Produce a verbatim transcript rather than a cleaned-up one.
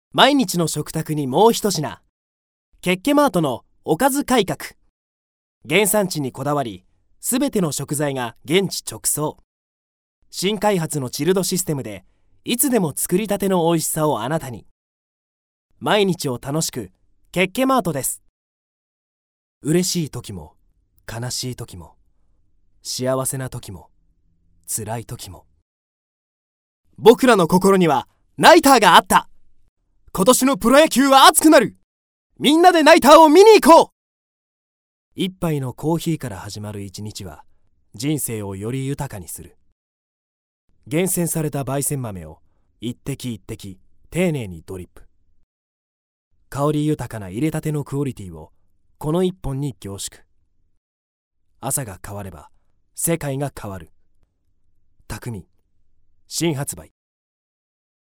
毎日の食卓にもう一品。ケッケマートのおかず改革。原産地にこだわり、すべての食材が現地直送。新開発のチルドシステムで、いつでも作りたての美味しさをあなたに。毎日を楽しく、ケッケマートです。嬉しい時も、悲しい時も、幸せな時も、辛い時も。僕らの心にはナイターがあった。今年のプロ野球は熱くなる。みんなでナイターを見に行こう。一杯のコーヒーから始まる一日は人生をより豊かにする。厳選された焙煎豆を一滴一滴丁寧にドリップ。香り豊かな入れたてのクオリティをこの一本に凝縮。朝が変われば世界が変わる。匠新発売。